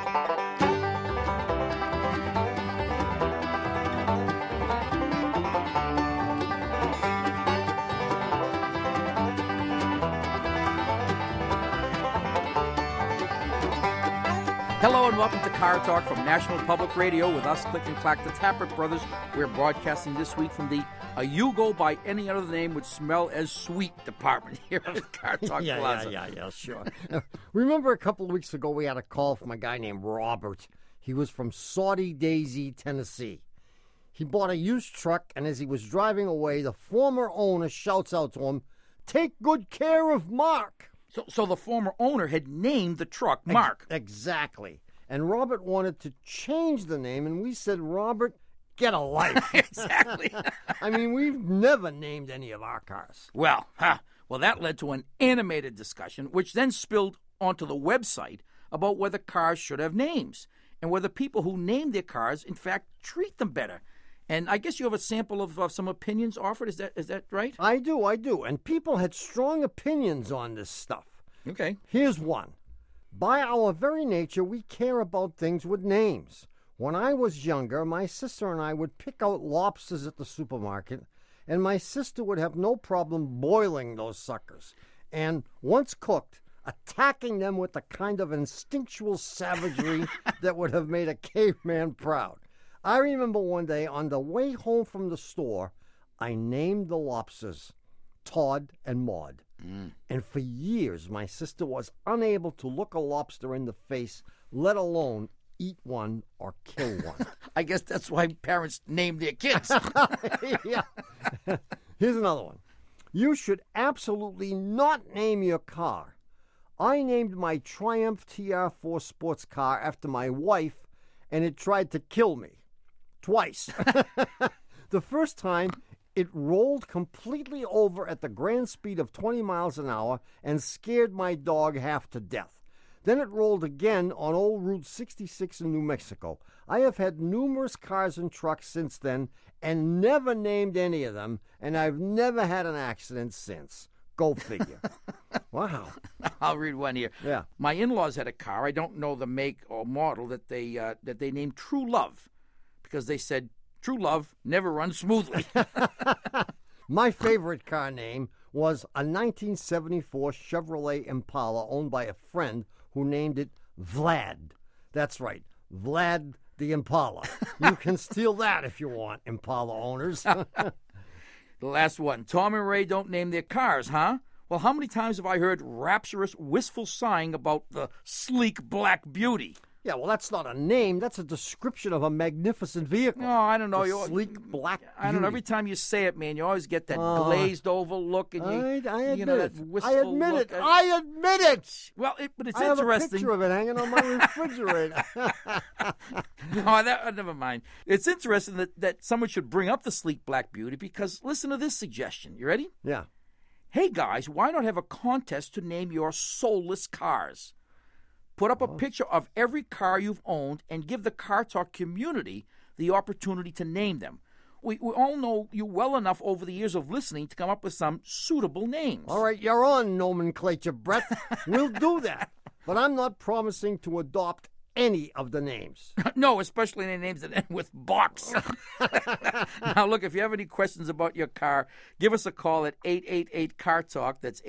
Hello and welcome to Car Talk from National Public Radio with us, Click and Clack, the Tappert Brothers. We're broadcasting this week from the You Go By Any Other Name Would Smell As Sweet department here at Car Talk Plaza. Yeah, sure. Remember a couple of weeks ago we had a call from a guy named Robert. He was from Saudi Daisy, Tennessee. He bought a used truck, and as he was driving away, the former owner shouts out to him, "Take good care of Mark." So the former owner had named the truck Mark. Exactly. And Robert wanted to change the name, and we said, "Robert, get a life." Exactly. I mean, we've never named any of our cars. Well, that led to an animated discussion, which then spilled onto the website about whether cars should have names and whether people who name their cars, in fact, treat them better. And I guess you have a sample of some opinions offered. Is that right? I do. And people had strong opinions on this stuff. Okay. Here's one. By our very nature, we care about things with names. When I was younger, my sister and I would pick out lobsters at the supermarket, and my sister would have no problem boiling those suckers. And once cooked, attacking them with the kind of instinctual savagery that would have made a caveman proud. I remember one day on the way home from the store, I named the lobsters Todd and Maud. And for years, my sister was unable to look a lobster in the face, let alone eat one or kill one. I guess that's why parents name their kids. Yeah. Here's another one. You should absolutely not name your car. I named my Triumph TR4 sports car after my wife, and it tried to kill me. Twice. The first time, it rolled completely over at the grand speed of 20 miles an hour and scared my dog half to death. Then it rolled again on old Route 66 in New Mexico. I have had numerous cars and trucks since then and never named any of them, and I've never had an accident since. Go figure. Wow. I'll read one here. Yeah. My in-laws had a car. I don't know the make or model that they named True Love, because they said true love never runs smoothly. My favorite car name was a 1974 Chevrolet Impala owned by a friend who named it Vlad. That's right, Vlad the Impala. You can steal that if you want, Impala owners. The last one. Tom and Ray don't name their cars, huh? Well, how many times have I heard rapturous, wistful sighing about the sleek black beauty? Yeah, well, that's not a name. That's a description of a magnificent vehicle. No, I don't know. The sleek black beauty. I don't know. Every time you say it, man, you always get that glazed over look. And I admit that wistful look. I admit it. Well, but it's I have interesting. a picture of it hanging on my refrigerator. Never mind. It's interesting that someone should bring up the sleek black beauty because listen to this suggestion. You ready? Yeah. Hey, guys, why not have a contest to name your soulless cars? Put up a picture of every car you've owned and give the Car Talk community the opportunity to name them. We all know you well enough over the years of listening to come up with some suitable names. All right, you're on nomenclature, Brett. We'll do that. But I'm not promising to adopt any of the names. No, especially any names that end with box. Now, look, if you have any questions about your car, give us a call at 888-CAR-TALK. That's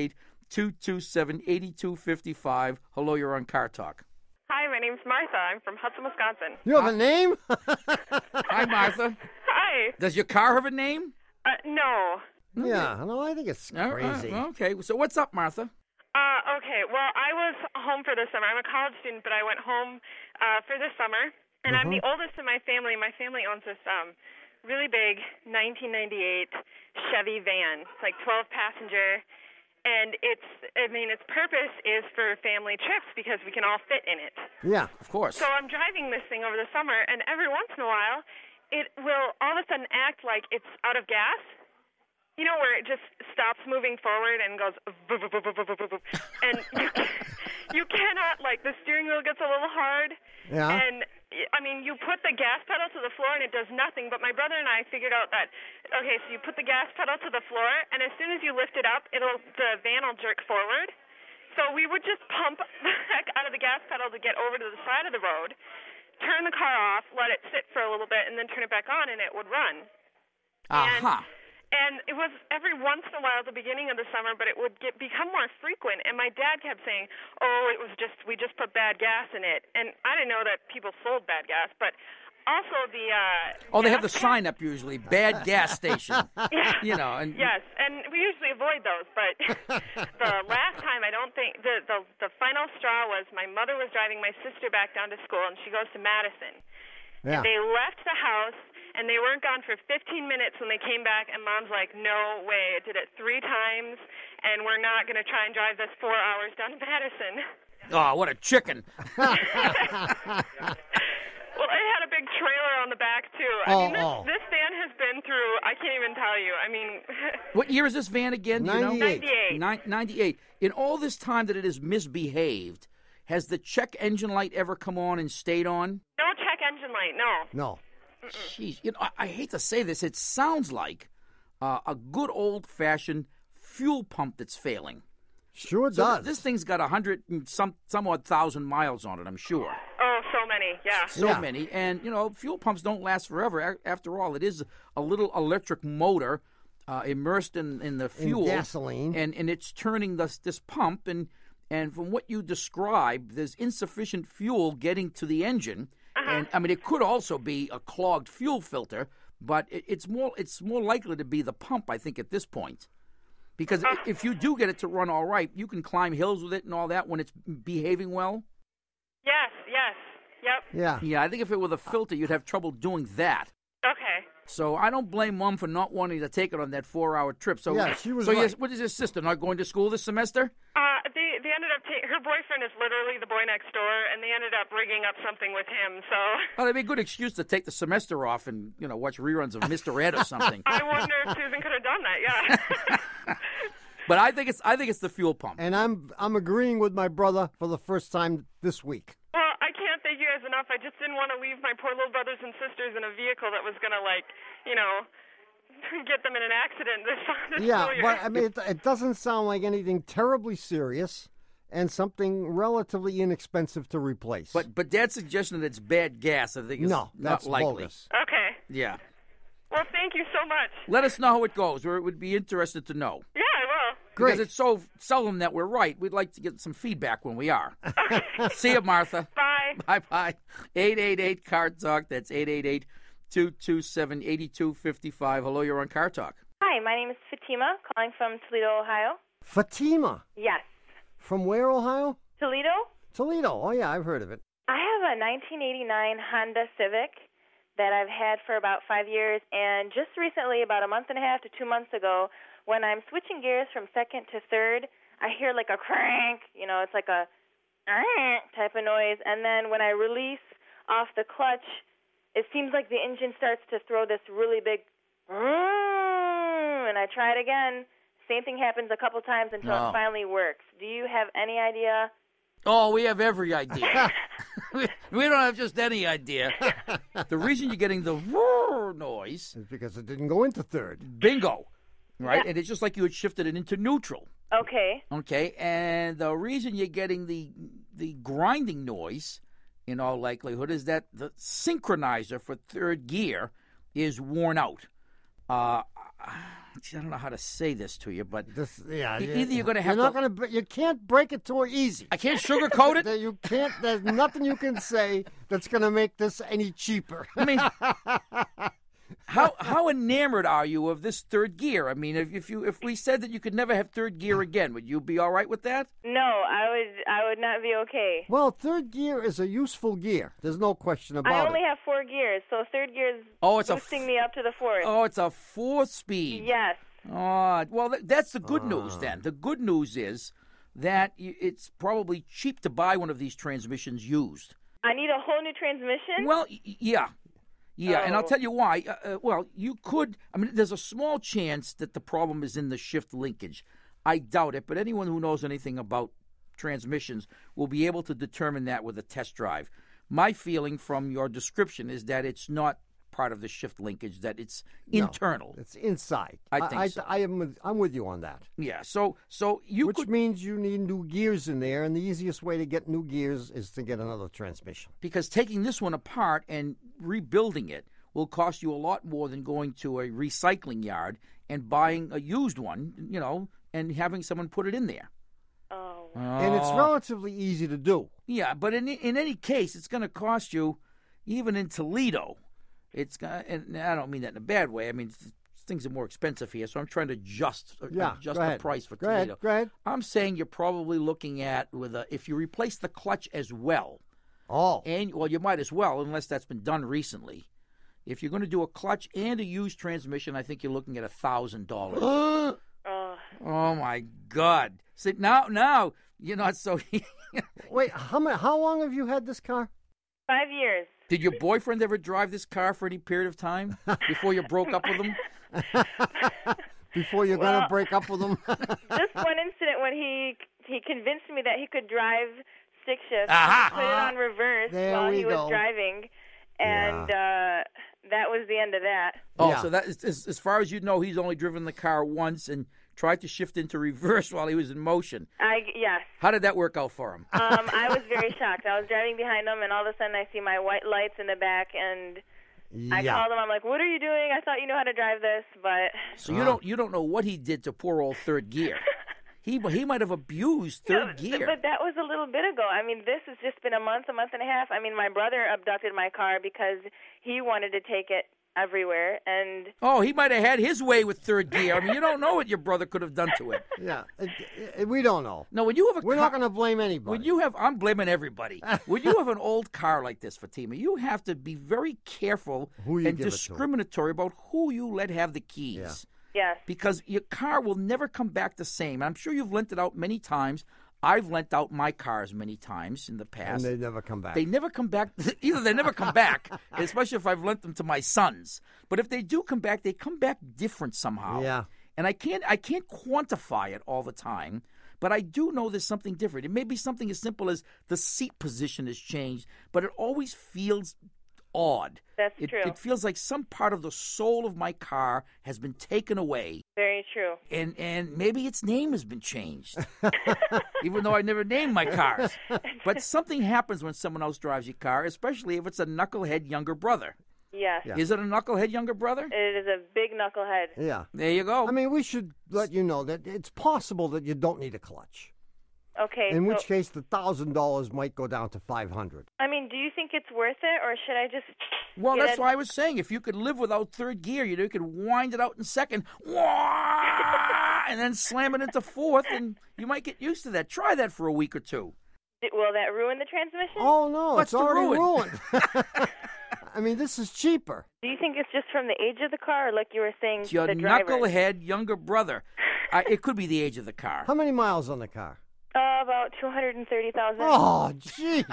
888-227-8255. Hello, you're on Car Talk. Hi, my name's Martha. I'm from Hudson, Wisconsin. You have a name? Hi, Martha. Hi. Does your car have a name? No. Yeah, no, I think it's crazy. Okay, so what's up, Martha? Okay, well, I was home for the summer. I'm a college student, but I went home for the summer, and I'm the oldest in my family. My family owns this really big 1998 Chevy van. It's like 12-passenger, and its purpose is for family trips because we can all fit in it. Yeah, of course. So I'm driving this thing over the summer, and every once in a while, it will all of a sudden act like it's out of gas. You know, where it just stops moving forward and goes, and you cannot, like, the steering wheel gets a little hard. Yeah. And, I mean, you put the gas pedal to the floor and it does nothing. But my brother and I figured out that, okay, so you put the gas pedal to the floor, and as soon as you lift it up, the van will jerk forward. So we would just pump the heck out of the gas pedal to get over to the side of the road, turn the car off, let it sit for a little bit, and then turn it back on, and it would run. And it was every once in a while at the beginning of the summer, but it would become more frequent. And my dad kept saying, "Oh, we just put bad gas in it." And I didn't know that people sold bad gas, but also the they have the sign up usually, bad gas station. Yeah. And yes, and we usually avoid those. But the last time, I don't think the final straw was my mother was driving my sister back down to school, and she goes to Madison. Yeah. They left the house, and they weren't gone for 15 minutes when they came back, and Mom's like, "No way, it did it 3 times, and we're not going to try and drive this 4 hours down to Madison." Oh, what a chicken. Well, it had a big trailer on the back, too. I mean, this van has been through, I can't even tell you. I mean... What year is this van again? Do you know? 98. 98. In all this time that it has misbehaved, has the check engine light ever come on and stayed on? No check engine light, no. No. Jeez, I hate to say this. It sounds like a good old-fashioned fuel pump that's failing. Sure So does. this thing's got 100 and some odd thousand miles on it, I'm sure. Oh, so many, yeah. So many. And, fuel pumps don't last forever. After all, it is a little electric motor immersed in the fuel. In gasoline. And it's turning this pump. And from what you describe, there's insufficient fuel getting to the engine. And, I mean, it could also be a clogged fuel filter, but it's more likely to be the pump, I think, at this point. Because if you do get it to run all right, you can climb hills with it and all that when it's behaving well. Yes, yep. Yeah. Yeah, I think if it were the filter, you'd have trouble doing that. Okay. So I don't blame Mom for not wanting to take it on that 4-hour trip. So Yeah, she was So right. what is your sister, not going to school this semester? They ended up her boyfriend is literally the boy next door, and they ended up rigging up something with him, so... Oh, that'd be a good excuse to take the semester off and, watch reruns of Mr. Ed or something. I wonder if Susan could have done that, yeah. But I think it's the fuel pump. And I'm agreeing with my brother for the first time this week. Well, I can't thank you guys enough. I just didn't want to leave my poor little brothers and sisters in a vehicle that was going to, get them in an accident this Yeah, school year. but I mean, it doesn't sound like anything terribly serious and something relatively inexpensive to replace. But Dad's suggestion that it's bad gas, I think, is no, that's not likely. bogus. Okay. Yeah. Well, thank you so much. Let us know how it goes, or it would be interested to know. Yeah, I will. Great. Because it's so seldom that we're right. We'd like to get some feedback when we are. See you, Martha. Bye. Bye-bye. 888-CAR TALK. That's 888-227-8255. Hello, you're on Car Talk. Hi, my name is Fatima, calling from Toledo, Ohio. Fatima. Yes. From where, Ohio? Toledo? Toledo. Oh, yeah, I've heard of it. I have a 1989 Honda Civic that I've had for about 5 years, and just recently, about a month and a half to 2 months ago, when I'm switching gears from second to third, I hear like a crank, it's like a type of noise, and then when I release off the clutch, it seems like the engine starts to throw this really big, and I try it again. Same thing happens a couple times until it finally works. Do you have any idea? Oh, we have every idea. we don't have just any idea. The reason you're getting the noise It's because it didn't go into third. bingo, right? Yeah. And it's just like you had shifted it into neutral. Okay. Okay, and the reason you're getting the grinding noise, in all likelihood, is that the synchronizer for third gear is worn out. I don't know how to say this to you, but either you're going to have you can't break it to her easy. I can't sugarcoat it. You can't. There's nothing you can say that's going to make this any cheaper. I mean, how enamored are you of this third gear? I mean, if we said that you could never have third gear again, would you be all right with that? No, I would not be okay. Well, third gear is a useful gear. There's no question about it. I only have 4 gears, so third gear is boosting me up to the 4th. Oh, it's a 4-speed. Yes. Oh, well, that's the good news then. The good news is that it's probably cheap to buy one of these transmissions used. I need a whole new transmission? Well, yeah. Yeah, and I'll Oh. tell you why. You could. I mean, there's a small chance that the problem is in the shift linkage. I doubt it, but anyone who knows anything about transmissions will be able to determine that with a test drive. My feeling from your description is that it's not part of the shift linkage, that it's No, internal. It's inside. I think so. I'm with you on that. Yeah, so you Which could, means you need new gears in there, and the easiest way to get new gears is to get another transmission. because taking this one apart and rebuilding it will cost you a lot more than going to a recycling yard and buying a used one, and having someone put it in there. Oh. And it's relatively easy to do. Yeah, but in any case, it's going to cost you, even in Toledo. And I don't mean that in a bad way. I mean, things are more expensive here, so I'm trying to adjust Go the ahead. price for Go Toledo. ahead. I'm saying you're probably looking at if you replace the clutch as well, Oh. and you might as well, unless that's been done recently. If you're going to do a clutch and a used transmission, I think you're looking at $1,000. Oh. Oh my God! See, now you're not so. Wait, how long have you had this car? 5 years. Did your boyfriend ever drive this car for any period of time before you broke up with him? Before you're going to break up with him? Just one incident when he convinced me that he could drive stick shift. Aha! He put it on reverse There while we he was go. driving, and that was the end of that. Oh, Yeah. so that is, as far as you know, he's only driven the car once and tried to shift into reverse while he was in motion. Yes. How did that work out for him? I was very shocked. I was driving behind him, and all of a sudden I see my white lights in the back, and I called him. I'm like, "What are you doing? I thought you knew how to drive this, but." So you don't know what he did to poor old third gear. He might have abused third gear. But that was a little bit ago. I mean, this has just been a month and a half. I mean, my brother abducted my car because he wanted to take it everywhere, and Oh, he might have had his way with third gear. I mean, you don't know what your brother could have done to it. Yeah. We don't know. No, when you have a We're car, not going to blame anybody. I'm blaming everybody. When you have an old car like this, Fatima, you have to be very careful Who you and give it to. discriminatory about who you let have the keys. Yeah. yes, Because your car will never come back the same. I'm sure you've lent it out many times. I've lent out my cars many times in the and past. they never come back. They never come back. Either they never come back, especially if I've lent them to my sons. But if they do come back, they come back different somehow. Yeah. And I can't quantify it all the time, but I do know there's something different. It may be something as simple as the seat position has changed, but it always feels odd. That's true. It feels like some part of the soul of my car has been taken away, very true. and maybe its name has been changed, even though I never named my cars. But something happens when someone else drives your car, especially if it's a knucklehead younger brother. Yes, Yeah. Is it a knucklehead younger brother? it is a big knucklehead. Yeah. There you go. I mean, we should let you know that it's possible that you don't need a clutch. Okay, In so, which case, the $1,000 might go down to $500. I mean, do you think it's worth it, or should I just? Well, get that's it? why I was saying if you could live without third gear, you could wind it out in second, wah, and then slam it into fourth, and you might get used to that. Try that for a week or two. Will that ruin the transmission? Oh, no, What's it's the already ruin? ruined. I mean, this is cheaper. Do you think it's just from the age of the car, or like you were saying, It's your the driver? knucklehead younger brother. It could be the age of the car. How many miles on the car? About 230,000. Oh, jeez.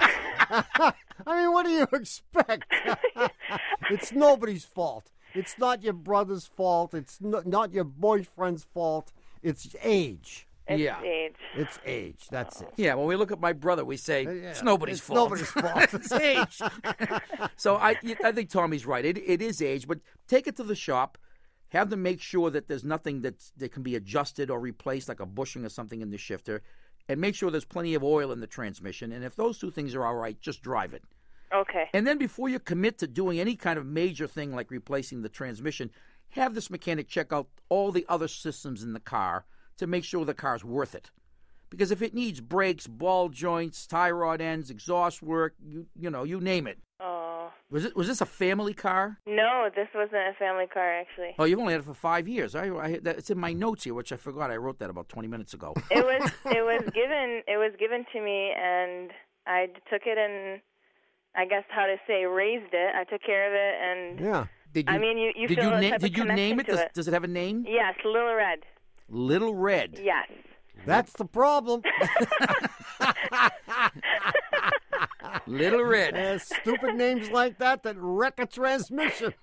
I mean, what do you expect? It's nobody's fault. It's not your brother's fault. It's not your boyfriend's fault. It's age. It's Yeah. age. It's age. That's it. Yeah, when we look at my brother, we say Yeah, it's nobody's it's fault. nobody's fault. It's age. So I think Tommy's right. It is age, but take it to the shop. Have them make sure that there's nothing that can be adjusted or replaced, like a bushing or something in the shifter, and make sure there's plenty of oil in the transmission. And if those two things are all right, just drive it. Okay. And then before you commit to doing any kind of major thing like replacing the transmission, have this mechanic check out all the other systems in the car to make sure the car's worth it. Because if it needs brakes, ball joints, tie rod ends, exhaust work, you name it. Oh. Was this a family car? No, this wasn't a family car, actually. Oh, you've only had it for 5 years. It's in my notes here, which I forgot. I wrote that about 20 minutes ago. It was given to me, and I took it and, I guess how to say, raised it. I took care of it, and Yeah. Did you, I mean, you did feel you a na- type of Did you name it? connection to Does it have a name? yes, Little Red. Little Red. Yes. That's the problem. Little Red. Stupid names like that wreck a transmission.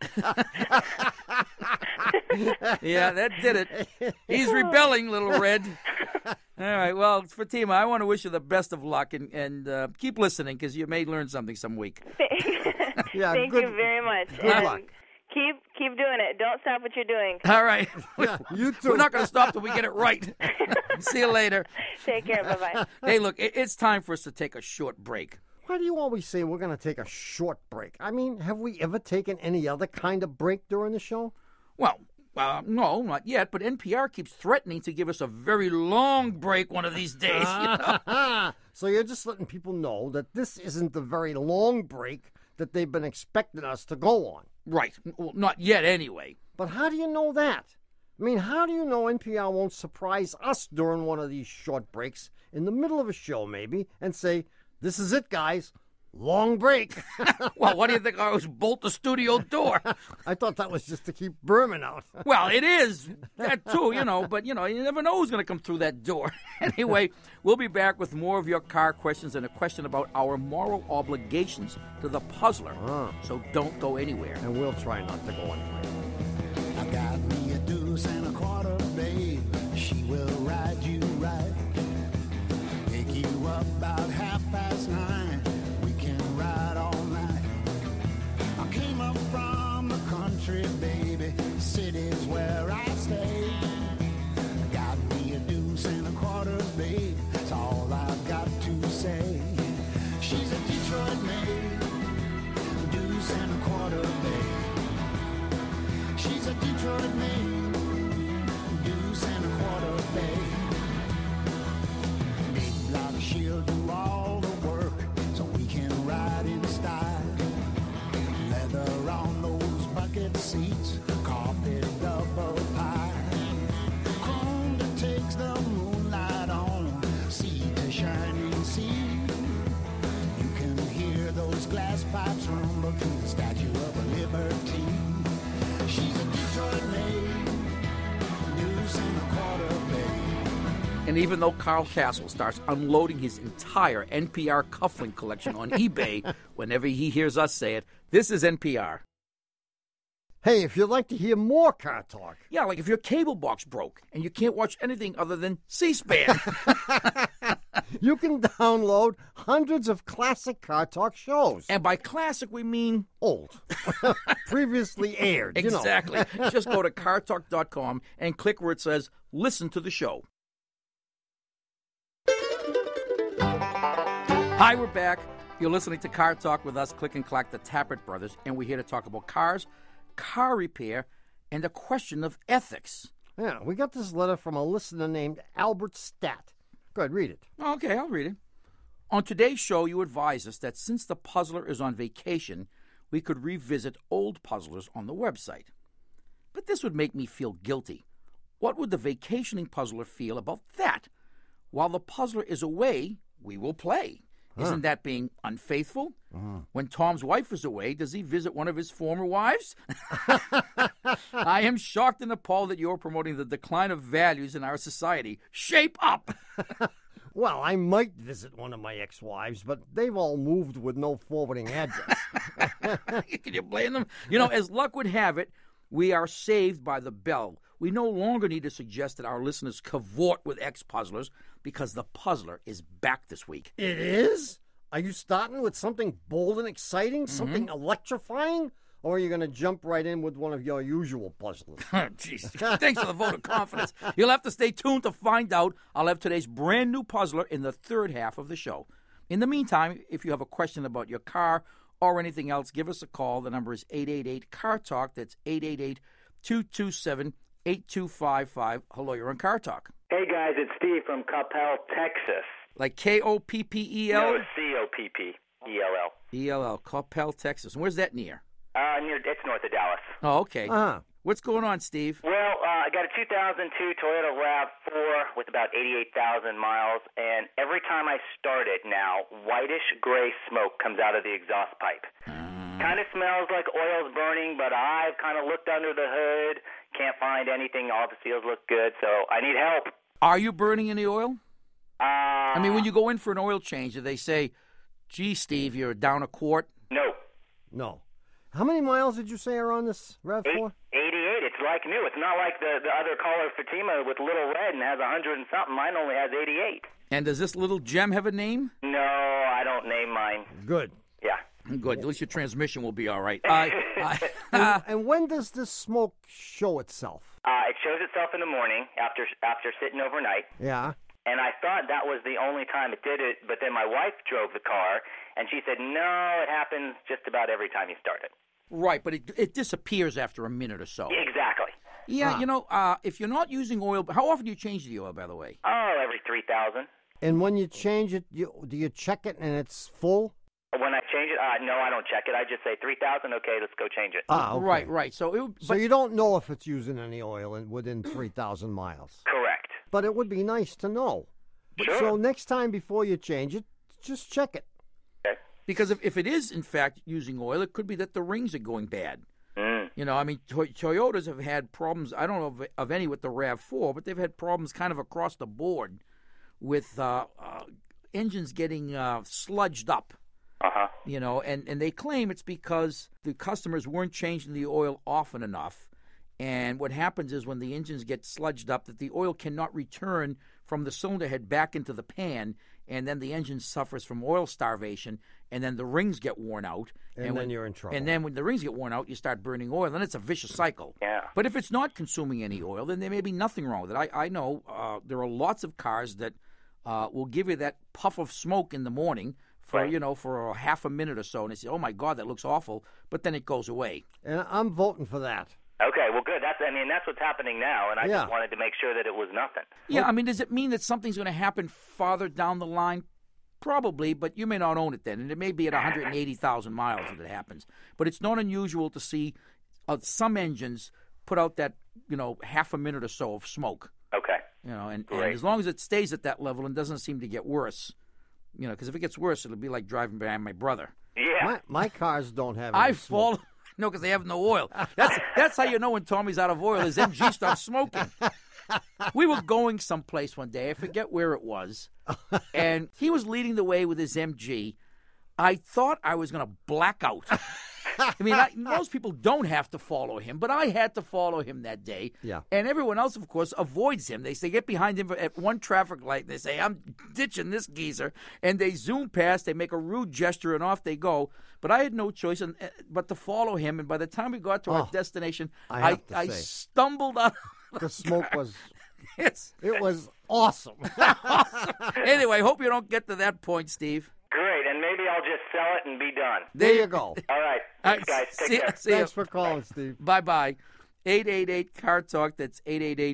Yeah, that did it. He's rebelling, Little Red. All right, well, Fatima, I want to wish you the best of luck and keep listening because you may learn something some week. Yeah, Thank good- you very much. good luck. Keep doing it. Don't stop what you're doing. All right. Yeah, you too. We're not going to stop till we get it right. See you later. Take care. Bye-bye. Hey, look, it's time for us to take a short break. Why do you always say we're going to take a short break? I mean, have we ever taken any other kind of break during the show? Well, no, not yet, but NPR keeps threatening to give us a very long break one of these days. You know? So you're just letting people know that this isn't the very long break that they've been expecting us to go on. Right. Well, not yet anyway. But how do you know that? I mean, how do you know NPR won't surprise us during one of these short breaks, in the middle of a show maybe, and say, this is it, guys. Long break. Well, what do you think? I always bolt the studio door. I thought that was just to keep Berman out. Well, it is. That too, but, you never know who's going to come through that door. Anyway, we'll be back with more of your car questions and a question about our moral obligations to the puzzler. So don't go anywhere. And we'll try not to go anywhere. I got me a deuce and a quarter, babe. She will ride you right. Pick you up about 9:30. We can ride all night. I came up from the country, baby. City's where I stay. I got me a deuce and a quarter, babe. That's all I've got to say. She's a Detroit maid. Deuce and a quarter, babe. She's a Detroit maid, deuce and a quarter, babe. Big block, she'll do all the work, so we can ride in style. Leather on those bucket seats, carpet double pie. Chrome that takes the moonlight on, sea to shining sea. You can hear those glass pipes rumble to the Statue of Liberty. She's a Detroit maid, deuce and a quarter, babe. And even though Carl Castle starts unloading his entire NPR cufflink collection on eBay whenever he hears us say it, this is NPR. Hey, if you'd like to hear more car talk. Yeah, like if your cable box broke and you can't watch anything other than C-SPAN. You can download hundreds of classic car talk shows. And by classic, we mean Old. Previously aired, exactly. Just go to cartalk.com and click where it says listen to the show. Hi, we're back. You're listening to Car Talk with us, Click and Clack, the Tappert brothers, and we're here to talk about cars, car repair, and a question of ethics. Yeah, we got this letter from a listener named Albert Stat. Go ahead, read it. Okay, I'll read it. On today's show, you advise us that since the puzzler is on vacation, we could revisit old puzzlers on the website. But this would make me feel guilty. What would the vacationing puzzler feel about that? While the puzzler is away, we will play. Isn't that being unfaithful? When Tom's wife is away, does he visit one of his former wives? I am shocked and appalled that you're promoting the decline of values in our society. Shape up! Well, I might visit one of my ex-wives, but they've all moved with no forwarding address. Can you blame them? As luck would have it, we are saved by the bell. We no longer need to suggest that our listeners cavort with ex-puzzlers because the puzzler is back this week. It is? Are you starting with something bold and exciting, something electrifying? Or are you going to jump right in with one of your usual puzzlers? Jeez, thanks for the vote of confidence. You'll have to stay tuned to find out. I'll have today's brand new puzzler in the third half of the show. In the meantime, if you have a question about your car or anything else, give us a call. The number is 888-CAR-TALK. That's 888-227-8255. Hello, you're on Car Talk. Hey, guys, it's Steve from Coppell, Texas. Like Koppel? No, Coppell. ELL, Coppell, Texas. And where's that near? It's north of Dallas. Oh, okay. Uh-huh. What's going on, Steve? Well, I got a 2002 Toyota RAV4 with about 88,000 miles, and every time I start it now, whitish gray smoke comes out of the exhaust pipe. Kind of smells like oil's burning, but I've kind of looked under the hood, can't find anything, all the seals look good, so I need help. Are you burning any oil? I mean, when you go in for an oil change, do they say, gee, Steve, you're down a quart? No. No. How many miles did you say are on this RAV4? 88. It's like new. It's not like the other color Fatima with little red and has 100 and something. Mine only has 88. And does this little gem have a name? No, I don't name mine. Good. Yeah. Good. At least your transmission will be all right. And when does this smoke show itself? It shows itself in the morning after sitting overnight. Yeah. And I thought that was the only time it did it, but then my wife drove the car, and she said, no, it happens just about every time you start it. Right, but it disappears after a minute or so. Exactly. Yeah, if you're not using oil, how often do you change the oil, by the way? Oh, every 3,000. And when you change it, do you check it and it's full? When I change it, no, I don't check it. I just say 3,000. Okay, let's go change it. Okay. Right. So you don't know if it's using any oil within 3,000 miles. Correct. But it would be nice to know. Sure. So next time before you change it, just check it. Okay. Because if it is, in fact, using oil, it could be that the rings are going bad. Mm. Toyotas have had problems, I don't know of any with the RAV4, but they've had problems kind of across the board with engines getting sludged up. Uh-huh. And they claim it's because the customers weren't changing the oil often enough. And what happens is when the engines get sludged up, that the oil cannot return from the cylinder head back into the pan, and then the engine suffers from oil starvation, and then the rings get worn out. And then you're in trouble. And then when the rings get worn out, you start burning oil, and it's a vicious cycle. Yeah. But if it's not consuming any oil, then there may be nothing wrong with it. I know there are lots of cars that will give you that puff of smoke in the morning for a half a minute or so, and they say, oh, my God, that looks awful, but then it goes away. And I'm voting for that. Okay, well, good. That's what's happening now, and I just wanted to make sure that it was nothing. Yeah, does it mean that something's going to happen farther down the line? Probably, but you may not own it then, and it may be at 180,000 miles that it happens. But it's not unusual to see some engines put out that, half a minute or so of smoke. Okay. And as long as it stays at that level and doesn't seem to get worse, because if it gets worse, it'll be like driving behind my brother. Yeah. My cars don't have any smoke. No, because they have no oil. That's how you know when Tommy's out of oil. His MG stops smoking. We were going someplace one day. I forget where it was. And he was leading the way with his MG. I thought I was going to black out. Most people don't have to follow him, but I had to follow him that day. Yeah. And everyone else, of course, avoids him. They get behind him at one traffic light, and they say, I'm ditching this geezer. And they zoom past, they make a rude gesture, and off they go. But I had no choice but to follow him. And by the time we got to our destination, I stumbled out. The smoke was... Yes. It was awesome. Anyway, hope you don't get to that point, Steve. Great, and maybe I'll just sell it and be done. There you go. All right. Thanks, guys. Take care. Thanks for calling, Steve. Bye-bye. 888-CAR-TALK. That's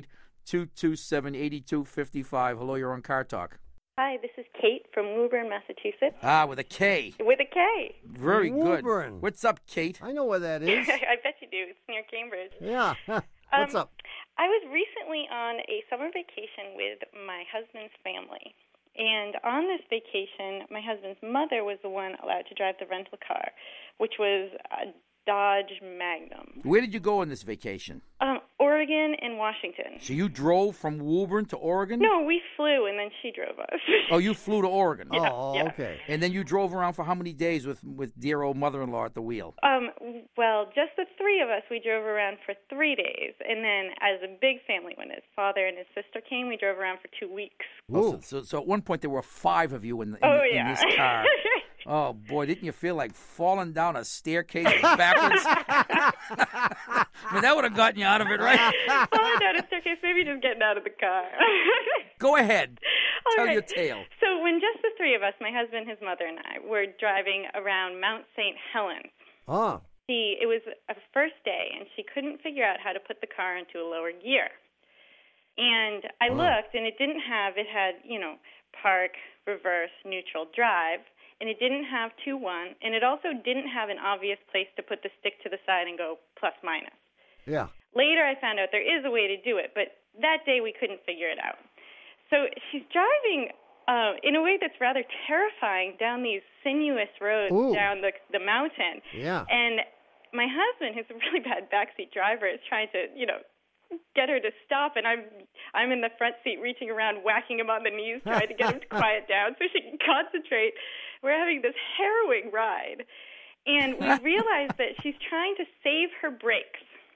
888-227-8255. Hello, you're on Car Talk. Hi, this is Kate from Woburn, Massachusetts. With a K. With a K. Very Woburn. Good. What's up, Kate? I know where that is. I bet you do. It's near Cambridge. Yeah. What's up? I was recently on a summer vacation with my husband's family. And on this vacation, my husband's mother was the one allowed to drive the rental car, which was a Dodge Magnum. Where did you go on this vacation? Oregon and Washington. So you drove from Woburn to Oregon? No, we flew, and then she drove us. Oh, you flew to Oregon. Yeah. Okay. And then you drove around for how many days with dear old mother-in-law at the wheel? Well, just the three of us, we drove around for 3 days. And then as a big family, when his father and his sister came, we drove around for 2 weeks. Oh, so at one point there were 5 of you in this car. Oh, boy, didn't you feel like falling down a staircase backwards? That would have gotten you out of it, right? Falling down a staircase, maybe just getting out of the car. Go ahead. Tell right. your tale. So when just the three of us, my husband, his mother, and I, were driving around Mount St. Helens, it was a first day, and she couldn't figure out how to put the car into a lower gear. And I looked, and it had, park, reverse, neutral, drive. And it didn't have 2-1, and it also didn't have an obvious place to put the stick to the side and go plus minus. Yeah. Later I found out there is a way to do it, but that day we couldn't figure it out. So she's driving in a way that's rather terrifying down these sinuous roads down the mountain. Yeah. And my husband, who's a really bad backseat driver, is trying to, get her to stop, and I'm in the front seat reaching around, whacking him on the knees, trying to get him to quiet down so she can concentrate. We're having this harrowing ride, and we realize that she's trying to save her brakes.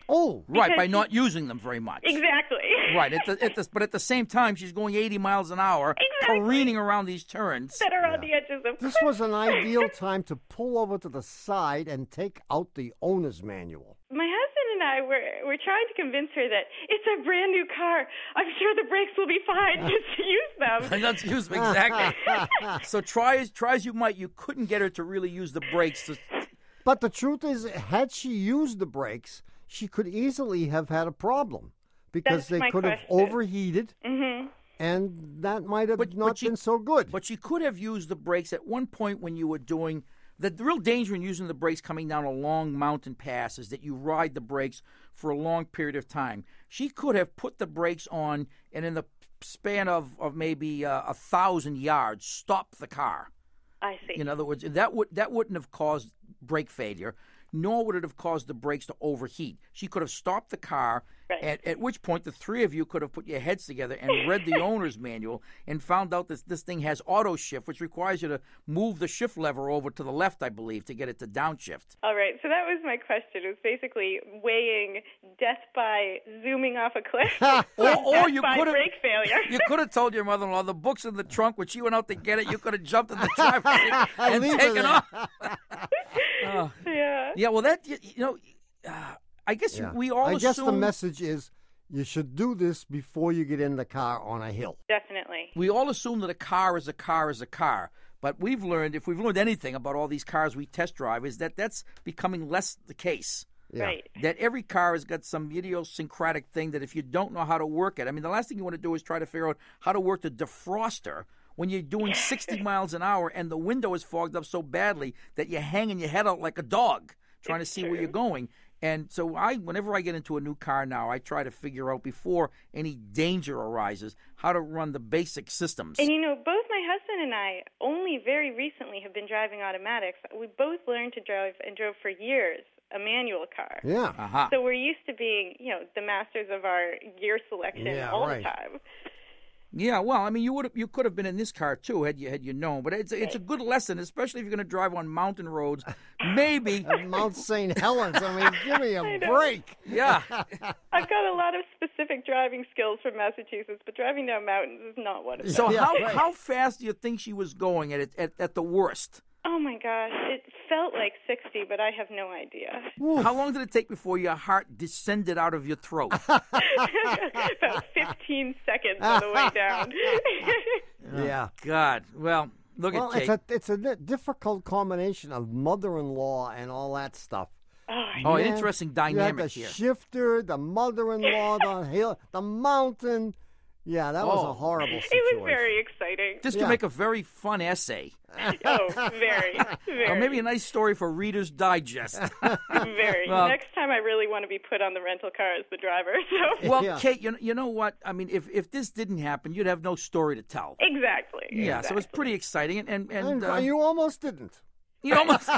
Oh, right, by not using them very much. Exactly. Right, but at the same time, she's going 80 miles an hour, careening around these turns. That are on the edges of This was an ideal time to pull over to the side and take out the owner's manual. My husband and I were trying to convince her that it's a brand new car. I'm sure the brakes will be fine. Just use them. Let's use them, exactly. So try as you might, you couldn't get her to really use the brakes. But the truth is, had she used the brakes, she could easily have had a problem because That's they could have overheated, and that might have not been so good. But she could have used the brakes at one point when you were doing. The real danger in using the brakes coming down a long mountain pass is that you ride the brakes for a long period of time. She could have put the brakes on and in the span of maybe 1,000 yards, stop the car. I see. In other words, that wouldn't have caused brake failure, nor would it have caused the brakes to overheat. She could have stopped the car, at which point the three of you could have put your heads together and read the owner's manual and found out that this thing has auto shift, which requires you to move the shift lever over to the left, I believe, to get it to downshift. All right, so that was my question. It was basically weighing death by zooming off a cliff or you by could have brake failure. You could have told your mother-in-law the book's in the trunk. When she went out to get it, you could have jumped in the driver's seat and taken off. Yeah, well, that, I guess we all assume... I guess the message is you should do this before you get in the car on a hill. Definitely. We all assume that a car is a car is a car. But if we've learned anything about all these cars we test drive, is that that's becoming less the case. Yeah. Right. That every car has got some idiosyncratic thing that if you don't know how to work it, I mean, the last thing you want to do is try to figure out how to work the defroster when you're doing 60 miles an hour and the window is fogged up so badly that you're hanging your head out like a dog trying to see where you're going. And so whenever I get into a new car now, I try to figure out before any danger arises how to run the basic systems. And, both my husband and I only very recently have been driving automatics. We both learned to drive and drove for years a manual car. Yeah. Uh-huh. So we're used to being, the masters of our gear selection all the time. Yeah, well, I mean, you could have been in this car too had you known, but it's a good lesson, especially if you're going to drive on mountain roads. Maybe Mount St. Helens. I mean, give me a break. Yeah, I've got a lot of specific driving skills from Massachusetts, but driving down mountains is not one of them. So how fast do you think she was going at the worst? Oh my gosh, it felt like 60, but I have no idea. Oof. How long did it take before your heart descended out of your throat? About 15 seconds on the way down. Yeah. God. Well, look at Kate. It's a difficult combination of mother-in-law and all that stuff. Oh, an interesting dynamic you had the here. shifter, the mother-in-law, the hill, the mountain. Yeah, that was a horrible situation. It was very exciting. This could make a very fun essay. Oh, very, very. Or maybe a nice story for Reader's Digest. Very. Well, next time I really want to be put on the rental car as the driver. So. Well, Kate, you know what? I mean, if this didn't happen, you'd have no story to tell. Exactly. Yeah, so it's pretty exciting. And you almost didn't. You almost,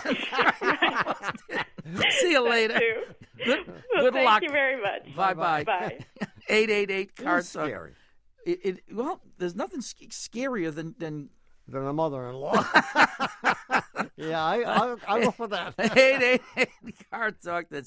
See you later. Good luck. Thank you very much. Bye-bye. Bye. 888-CAR-TALK. Scary. Well, there's nothing scarier than a mother-in-law. Yeah, I'll go for that. 888-CAR-TALK. That's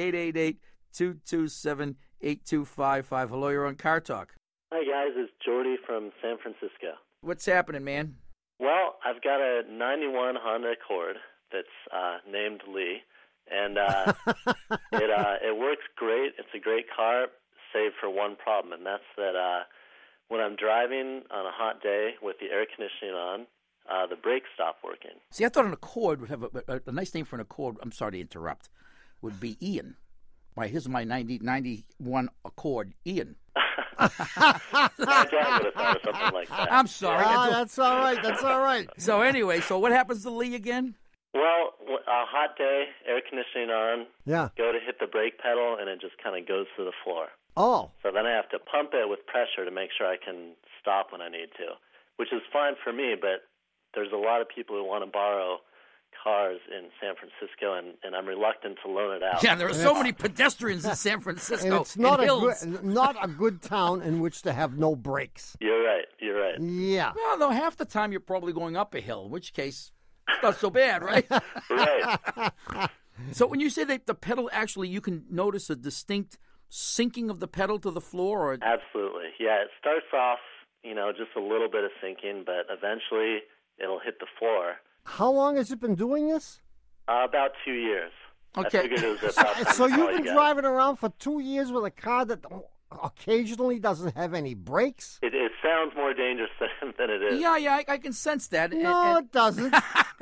888-227-8255. Hello, you're on Car Talk. Hi, guys. It's Jordy from San Francisco. What's happening, man? Well, I've got a 91 Honda Accord that's named Lee, and it works great. It's a great car, save for one problem, and that's that when I'm driving on a hot day with the air conditioning on, the brakes stop working. See, I thought an Accord would have a nice name for an Accord. I'm sorry to interrupt. Would be Ian. Here's my 91 Accord, Ian. My dad would have thought of something like that. I'm sorry. That's all right. That's all right. So anyway, what happens to Lee again? Well, a hot day, air conditioning on, go to hit the brake pedal, and it just kind of goes to the floor. Oh. So then I have to pump it with pressure to make sure I can stop when I need to, which is fine for me, but there's a lot of people who want to borrow cars in San Francisco, and I'm reluctant to loan it out. Yeah, there are so many pedestrians in San Francisco. And it's not a good town in which to have no brakes. You're right. Yeah. Well, though half the time you're probably going up a hill, in which case it's not so bad, right? Right. So when you say that the pedal actually, you can notice a distinct sinking of the pedal to the floor? Or... Absolutely. Yeah, it starts off, just a little bit of sinking, but eventually it'll hit the floor. How long has it been doing this? About 2 years. Okay. I figured it was about time So to you've call been you guys. driving around for 2 years with a car that occasionally doesn't have any brakes? It sounds more dangerous than it is. Yeah, I can sense that. No, it doesn't.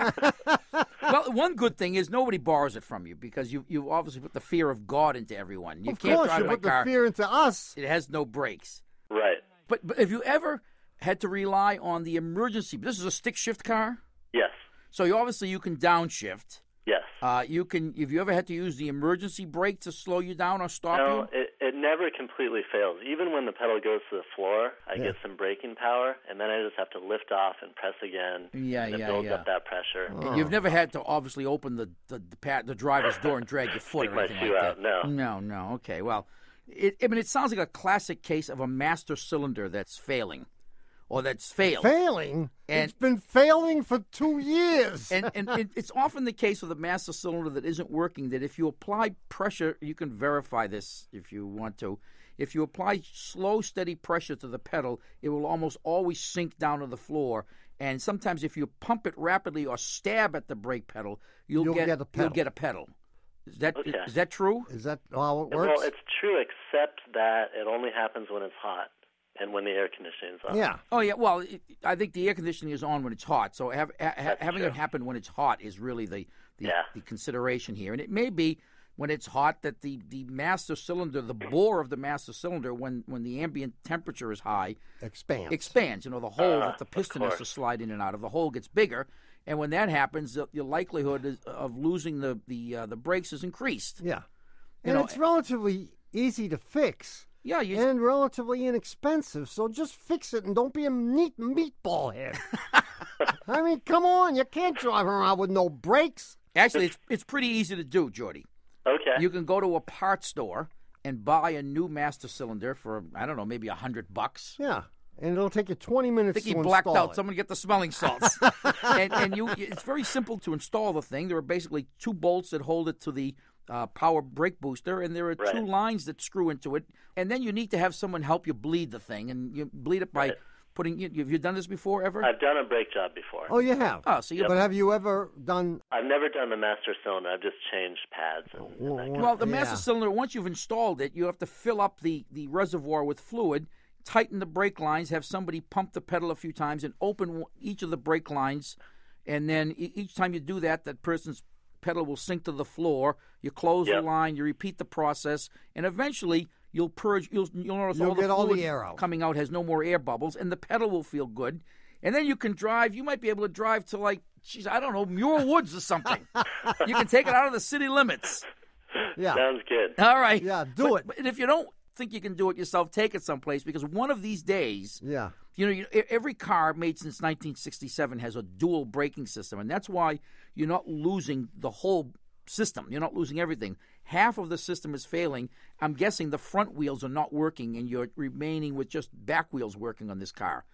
Well, one good thing is nobody borrows it from you because you obviously put the fear of God into everyone. You Of can't course, drive you my put car. the fear into us. It has no brakes. Right. But have you ever had to rely on the emergency? This is a stick shift car, Yes. so you can downshift. Yes. You can. Have you ever had to use the emergency brake to slow you down or stop No, you? it never completely fails. Even when the pedal goes to the floor, I get some braking power, and then I just have to lift off and press again. And it builds up that pressure. And you've never had to obviously open the driver's door and drag your foot Stick or my anything shoe like out, that. no. No. Okay. Well, it sounds like a classic case of a master cylinder that's failing, or that's failed. Failing? And- It's been failing for 2 years. And it's often the case with a master cylinder that isn't working that if you apply pressure, you can verify this if you want to. If you apply slow, steady pressure to the pedal, it will almost always sink down to the floor. And sometimes if you pump it rapidly or stab at the brake pedal, you'll get a pedal. Is that true? Is that how it works? Well, it's true, except that it only happens when it's hot and when the air conditioning is on. Yeah. Oh, yeah. Well, I think the air conditioning is on when it's hot. So having true. it happen when it's hot is really the consideration here. And it may be when it's hot that the master cylinder, the bore of the master cylinder, when the ambient temperature is high, expands. The hole that the piston has to slide in and out of, the hole gets bigger. And when that happens, the likelihood of losing the brakes is increased. Yeah. And it's relatively easy to fix. Yeah, and relatively inexpensive, so just fix it and don't be a neat meatball head. I mean, come on, you can't drive around with no brakes. Actually, it's pretty easy to do, Jordy. Okay. You can go to a parts store and buy a new master cylinder for, I don't know, maybe $100. Yeah, and it'll take you 20 minutes I think to he blacked install out. it. Someone get the smelling salts. and it's very simple to install the thing. There are basically 2 bolts that hold it to the power brake booster, and there are 2 lines that screw into it. And then you need to have someone help you bleed the thing, and you bleed it by putting. Have you done this before ever? I've done a brake job before. Oh, you have? Oh, so But have you ever done? I've never done the master cylinder. I've just changed pads. Well, the master cylinder, once you've installed it, you have to fill up the reservoir with fluid, tighten the brake lines, have somebody pump the pedal a few times, and open each of the brake lines. And then each time you do that, that person's pedal will sink to the floor. You close the line, you repeat the process, and eventually you'll purge. You'll notice all the fluid air out. coming out has no more air bubbles, and the pedal will feel good. And then you can drive. You might be able to drive to I don't know, Muir Woods or something. You can take it out of the city limits. Yeah, sounds good. All right. Yeah, do it. But if you don't think you can do it yourself, take it someplace because one of these days. Yeah. Every car made since 1967 has a dual braking system, and that's why you're not losing the whole system. You're not losing everything. Half of the system is failing. I'm guessing the front wheels are not working, and you're remaining with just back wheels working on this car.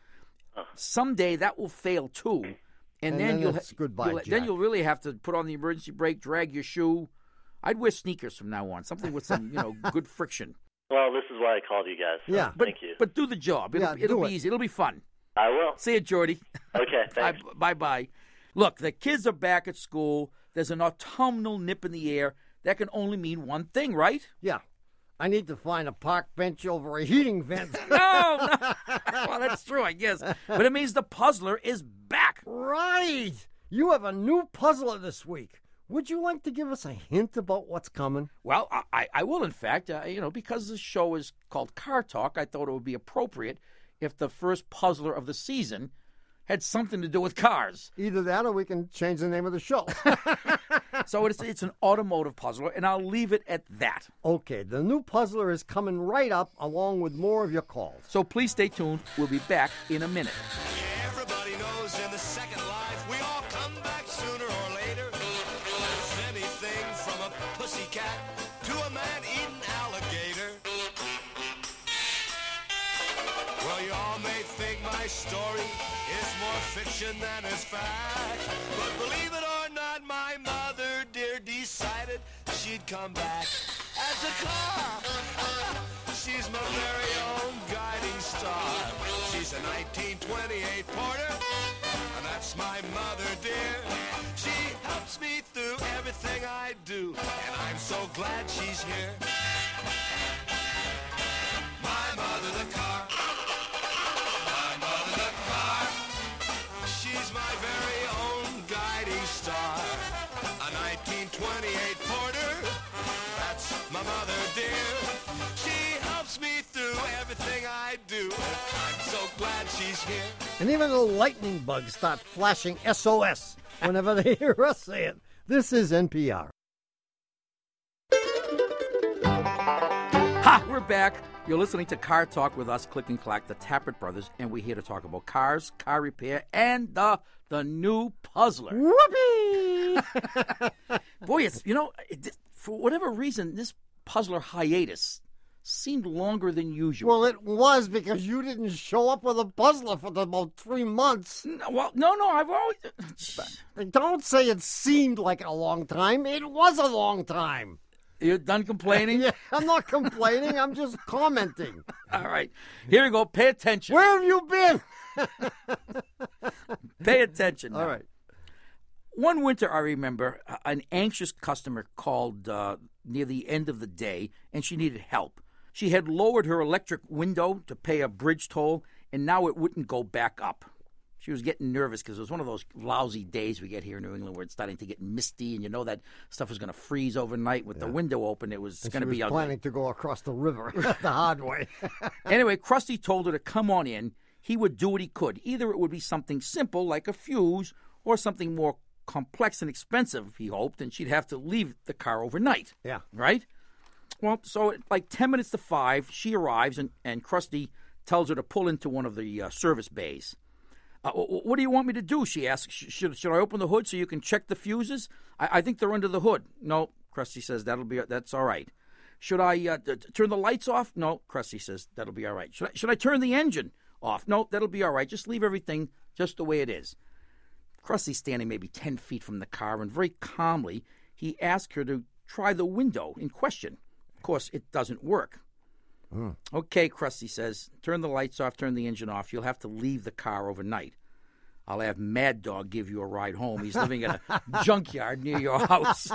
Someday that will fail too, and then you'll really have to put on the emergency brake, drag your shoe. I'd wear sneakers from now on, something with some good friction. Well, this is why I called you guys. So yeah, thank you. But do the job. It'll be easy. It'll be fun. I will. See you, Jordy. Okay, thanks. Bye-bye. Look, the kids are back at school. There's an autumnal nip in the air. That can only mean one thing, right? Yeah. I need to find a park bench over a heating vent. No. Well, that's true, I guess. But it means the puzzler is back. Right. You have a new puzzler this week. Would you like to give us a hint about what's coming? Well, I will, in fact. Because the show is called Car Talk, I thought it would be appropriate if the first puzzler of the season had something to do with cars. Either that or we can change the name of the show. So it's an automotive puzzler, and I'll leave it at that. Okay, the new puzzler is coming right up along with more of your calls. So please stay tuned. We'll be back in a minute. Everybody knows in the second life we all come back sooner or later. There's anything from a pussycat to a man-eating alligator. Well, you all may think my story is more fiction than is fact, but believe it or not, my mother dear decided come back as a car. She's my very own guiding star. She's a 1928 Porter, and that's my mother, dear. She helps me through everything I do, and I'm so glad she's here. My mother, the car. My mother, the car. She's my very own guiding star. A 1928 Porter, that's my mother, dear. She helps me through everything I do. I'm so glad she's here. And even the lightning bugs start flashing SOS whenever they hear us say it. This is NPR. Ha! We're back. You're listening to Car Talk with us, Click and Clack, the Tappert Brothers, and we're here to talk about cars, car repair, and the new Puzzler. Whoopee! Boy, it's, for whatever reason, this Puzzler hiatus seemed longer than usual. Well, it was because you didn't show up with a Puzzler for about 3 months. No, I've always... Don't say it seemed like a long time. It was a long time. You're done complaining? Yeah, I'm not complaining. I'm just commenting. All right. Here we go. Pay attention. Where have you been? Pay attention now. All right. One winter, I remember, an anxious customer called near the end of the day, and she needed help. She had lowered her electric window to pay a bridge toll, and now it wouldn't go back up. She was getting nervous because it was one of those lousy days we get here in New England where it's starting to get misty, and you know that stuff is going to freeze overnight. With the window open, it was going to be ugly. Planning to go across the river the hard way. Anyway, Krusty told her to come on in. He would do what he could. Either it would be something simple like a fuse or something more complex and expensive, he hoped, and she'd have to leave the car overnight. Yeah. Right? Well, so at like 10 minutes to 5, she arrives, and Krusty tells her to pull into one of the service bays. What do you want me to do? She asks. Should I open the hood so you can check the fuses? I think they're under the hood. No, Krusty says, that's all right. Should I turn the lights off? No, Krusty says, that'll be all right. Should I turn the engine off? No, that'll be all right. Just leave everything just the way it is. Krusty's standing maybe 10 feet from the car, and very calmly, he asked her to try the window in question. Of course, it doesn't work. Okay, Krusty says, turn the lights off, turn the engine off. You'll have to leave the car overnight. I'll have Mad Dog give you a ride home. He's living at a junkyard near your house.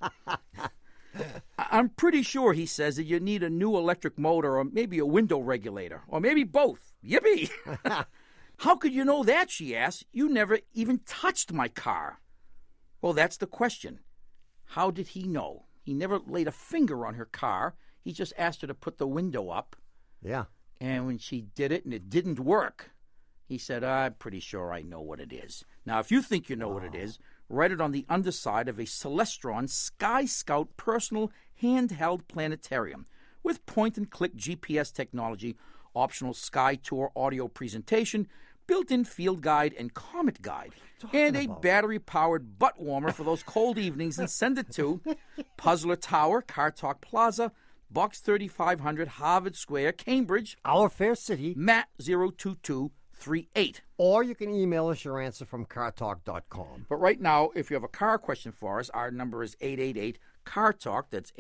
I'm pretty sure, he says, that you need a new electric motor or maybe a window regulator, or maybe both. Yippee! How could you know that, she asked. You never even touched my car. Well, that's the question. How did he know? He never laid a finger on her car. He just asked her to put the window up. Yeah. And when she did it and it didn't work, he said, I'm pretty sure I know what it is. Now, if you think you know what it is, write it on the underside of a Celestron Sky Scout personal handheld planetarium with point-and-click GPS technology, optional Sky Tour audio presentation, built-in field guide and comet guide, and a battery-powered butt warmer for those cold evenings, and send it to Puzzler Tower, Car Talk Plaza, Box 3500, Harvard Square, Cambridge. Our fair city. Matt 02238. Or you can email us your answer from cartalk.com. But right now, if you have a car question for us, our number is 888-CAR-TALK. That's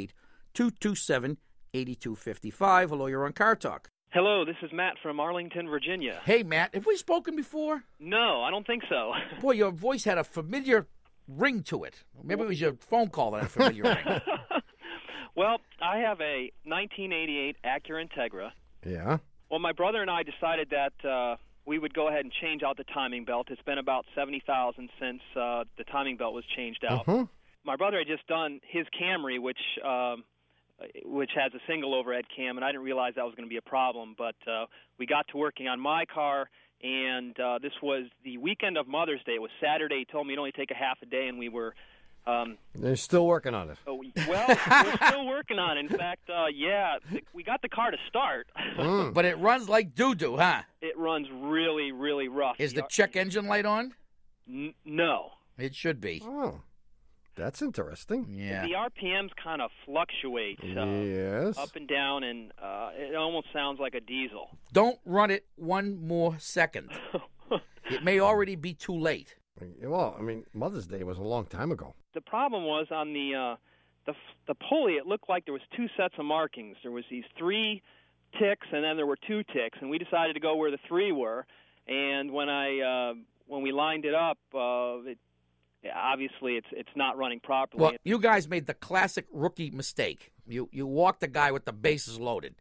888-227-8255. Hello, you're on Car Talk. Hello, this is Matt from Arlington, Virginia. Hey, Matt, have we spoken before? No, I don't think so. Boy, your voice had a familiar ring to it. Maybe it was your phone call that had a familiar ring. Well, I have a 1988 Acura Integra. Yeah? Well, my brother and I decided that we would go ahead and change out the timing belt. It's been about $70,000 since the timing belt was changed out. Uh-huh. My brother had just done his Camry, which has a single overhead cam, and I didn't realize that was going to be a problem. But we got to working on my car, and this was the weekend of Mother's Day. It was Saturday. He told me it'd only take a half a day, and we were... They're still working on it. Well, we're still working on it. In fact, we got the car to start. But it runs like doo-doo, huh? It runs really, really rough. Is the check engine light on? No. It should be. Oh, that's interesting. Yeah. The RPMs kind of fluctuate yes. up and down, and it almost sounds like a diesel. Don't run it one more second. It may already be too late. Well, I mean, Mother's Day was a long time ago. The problem was on the the pulley, it looked like there was two sets of markings. There was these 3 ticks, and then there were 2 ticks, and we decided to go where the 3 were. And when we lined it up, obviously it's not running properly. Well, you guys made the classic rookie mistake. You walked the guy with the bases loaded.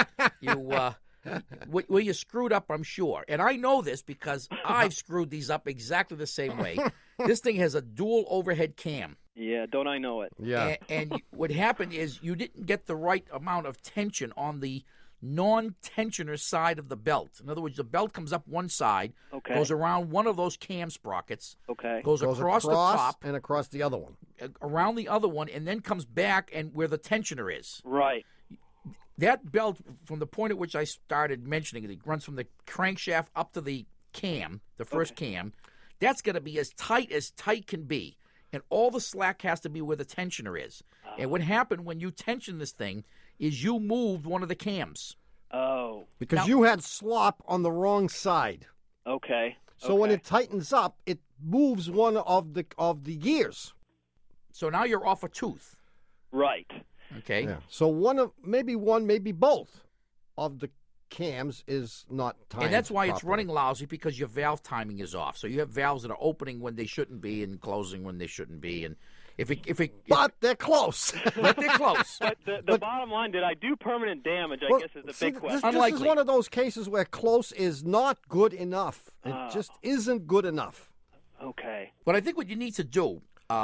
You screwed up, I'm sure. And I know this because I've screwed these up exactly the same way. This thing has a dual overhead cam. Yeah, don't I know it? Yeah. And what happened is you didn't get the right amount of tension on the non-tensioner side of the belt. In other words, the belt comes up one side, goes around one of those cam sprockets, goes across the top, and across the other one, around the other one, and then comes back and where the tensioner is. Right. That belt, from the point at which I started mentioning it, it runs from the crankshaft up to the cam, the first cam. That's going to be as tight can be. And all the slack has to be where the tensioner is. And what happened when you tension this thing is you moved one of the cams. Oh. Because you had slop on the wrong side. Okay. So when it tightens up, it moves one of the gears. So now you're off a tooth. Right. Okay. Yeah. So maybe both of the cams is not timed and that's why it's properly. running lousy, because your valve timing is off. So you have valves that are opening when they shouldn't be and closing when they shouldn't be. And but they're close. But they're close. But the bottom line, did I do permanent damage? I guess is the big question. This is one of those cases where close is not good enough. It just isn't good enough. Okay. But I think what you need to do,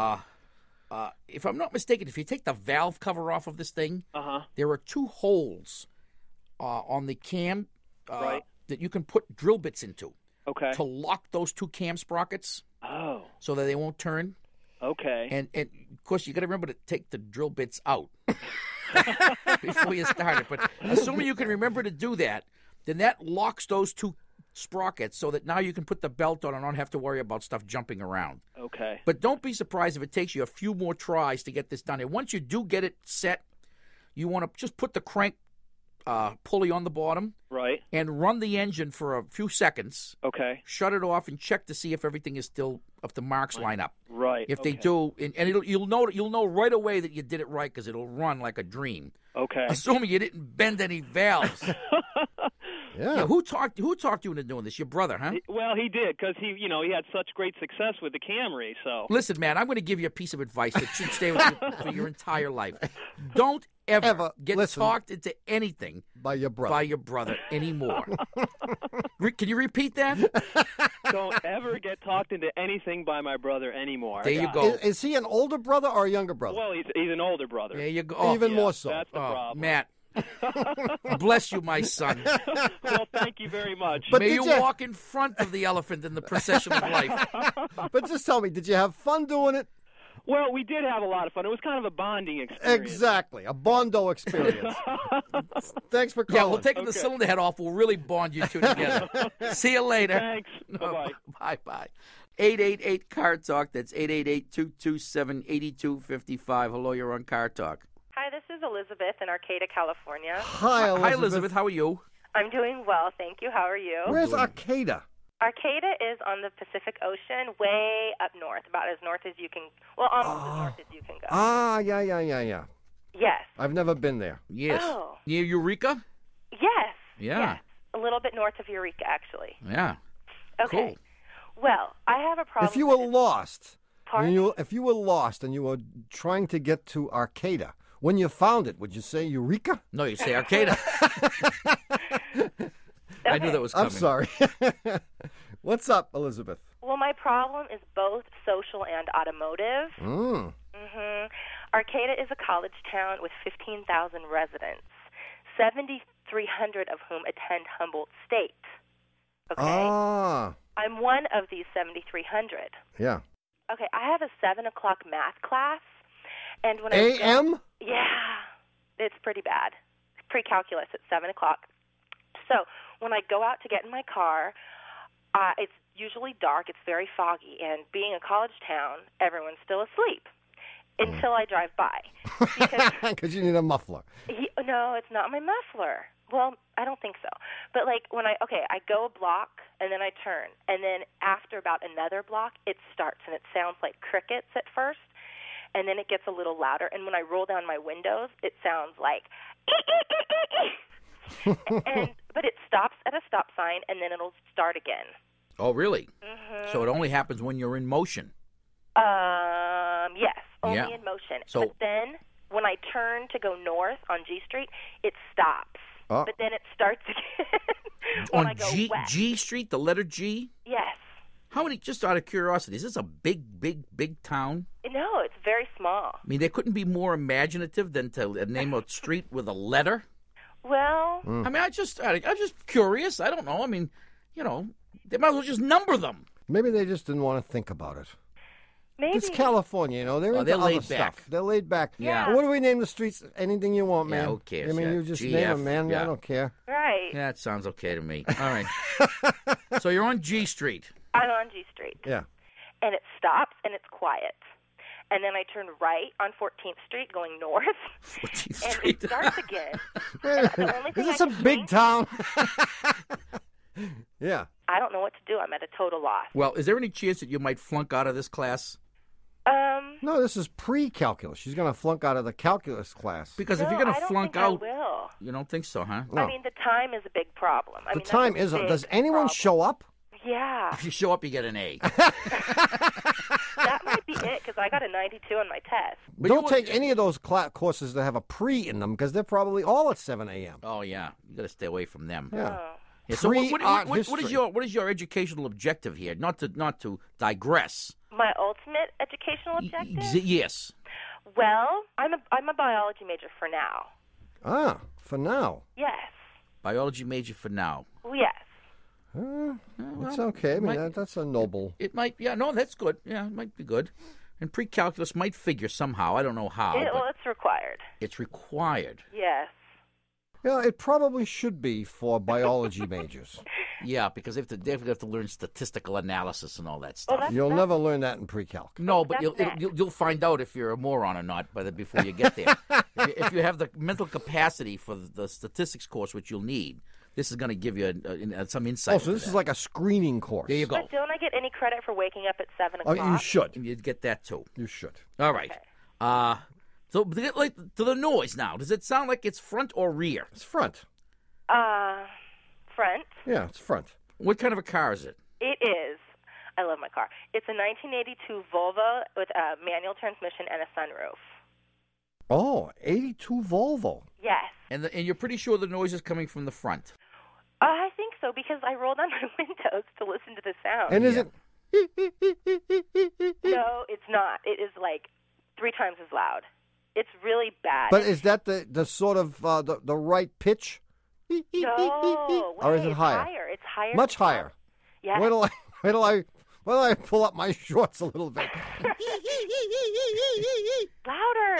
if I'm not mistaken, if you take the valve cover off of this thing, there are 2 holes on the cam that you can put drill bits into to lock those 2 cam sprockets so that they won't turn. Okay. And of course, you got to remember to take the drill bits out before you start it. But assuming you can remember to do that, then that locks those 2 sprockets so that now you can put the belt on and not have to worry about stuff jumping around. Okay. But don't be surprised if it takes you a few more tries to get this done. And once you do get it set, you want to just put the crank pulley on the bottom. Right. And run the engine for a few seconds. Okay. Shut it off and check to see if everything is still, if the marks line up. Right. If they do, and you'll know right away that you did it right, because it'll run like a dream. Okay. Assuming you didn't bend any valves. Yeah. Who talked you into doing this? Your brother, huh? Well, he did, because he had such great success with the Camry. So listen, man, I'm going to give you a piece of advice that should stay with you for your entire life. Don't ever get talked into anything by your brother anymore. Can you repeat that? Don't ever get talked into anything by my brother anymore. There you go. Is he an older brother or a younger brother? Well, he's an older brother. There you go. Even more so. That's the problem. Matt. Bless you, my son. Well, thank you very much. But may you walk in front of the elephant in the procession of life. But just tell me, did you have fun doing it? Well, we did have a lot of fun. It was kind of a bonding experience. Exactly, a Bondo experience. Thanks for calling. Yeah, well, taking the cylinder head off will really bond you two together. See you later. Thanks. Bye-bye. Bye-bye. 888 Car Talk. That's 888-227-8255. Hello, you're on Car Talk. Hi, this is Elizabeth in Arcata, California. Hi, Elizabeth. Hi, Elizabeth. How are you? I'm doing well, thank you. How are you? Where's Arcata? Arcata is on the Pacific Ocean, way up north, about as north as you can, well, almost as north as you can go. Yeah. Yes. I've never been there. Yes. Oh. Near Eureka? Yes. Yeah. Yes. A little bit north of Eureka, actually. Yeah. Okay. Cool. Well, I have a problem. If you were lost, Pardon? if you were lost and you were trying to get to Arcata, when you found it, would you say Eureka? No, you say Arcata. I knew that was coming. I'm sorry. What's up, Elizabeth? Well, my problem is both social and automotive. Arcata is a college town with 15,000 residents, 7,300 of whom attend Humboldt State. Okay? I'm one of these 7,300. Yeah. Okay, I have a 7 o'clock math class. And when A.M.? Yeah, it's pretty bad. Pre-calculus at 7 o'clock. So when I go out to get in my car, it's usually dark. It's very foggy. And being a college town, everyone's still asleep until I drive by. Because you need a muffler. No, it's not my muffler. Well, I don't think so. But like when I go a block and then I turn. And then after about another block, it starts. And it sounds like crickets at first. and then it gets a little louder. And when I roll down my windows, it sounds like, but it stops at a stop sign, and then it'll start again. Oh, really? Mm-hmm. So it only happens when you're in motion. Yes, only Yeah. in motion. So- But then when I turn to go north on G Street, it stops. Oh. But then it starts again when I On go west. G Street, the letter G? Yes. How many, just out of curiosity, is this a big town? No, it's very small. I mean, there couldn't be more imaginative than to name a street with a letter. Well, I mean, I'm just curious. I don't know. I mean, you know, they might as well just number them. Maybe they just didn't want to think about it. maybe. It's California, you know. They're into they're other laid stuff. back. They're laid back. Yeah. What do we name the streets? Anything you want, man. Yeah, who cares? I mean, Yeah. you just GF, name them, man. yeah. I don't care. Right. Yeah, it sounds okay to me. All right. So you're on G Street. I'm on G Street. Yeah. And it stops, and it's quiet. And then I turn right on 14th Street going north, 14th and Street. it starts again. Wait a And the minute. only Is thing this I a can big think- town? Yeah. I don't know what to do. I'm at a total loss. Well, is there any chance that you might flunk out of this class? No, this is pre-calculus. She's going to flunk out of the calculus class. Because if No, you're going I to don't flunk think out, I will. you don't think so, huh? No. I mean, the time is a big problem. I The mean, time that's a isn't. big Does anyone problem. show up? Yeah, If you show up, you get an A. that might be it because I got a 92 on my test. But Don't you- take any of those courses that have a pre in them because they're probably all at 7 a.m. Oh yeah, you got to stay away from them. Yeah. Oh. Yeah, so Pre-art what is history. your educational objective here? Not to digress. My ultimate educational objective? Yes. Well, I'm a biology major for now. Ah, for now. Yes. Biology major for now. Yes. It's okay. I mean, that's a noble. It might. Yeah. No, that's good. Yeah, it might be good. And pre-calculus might figure somehow. I don't know how. Well, but it's required. it's required. Yes. Yeah, it probably should be for biology majors. Yeah, because they have to learn statistical analysis and all that stuff. that's- You'll never learn that in pre-calc. No, but That's next. you'll find out if you're a moron or not before you get there. if you have the mental capacity for the statistics course, which you'll need, this is going to give you some insight. Oh, so into this that. is like a screening course. There you go. But don't I get any credit for waking up at 7 Oh, o'clock? you should. You'd get that too. You should. All right. So like to the noise now. Does it sound like it's front or rear? It's front. Front. Yeah, it's front. What kind of a car is it? It is. I love my car. It's a 1982 Volvo with a manual transmission and a sunroof. Oh, 82 Volvo. Yes. And you're pretty sure the noise is coming from the front. I think so because I rolled down my windows to listen to the sound. And is it? No, it's not. It is like 3 times as loud. It's really bad. But is that the sort of the right pitch? No. Or is wait, it it's higher? It's higher. Much than higher. Yeah. Wait till I pull up my shorts a little bit. Louder.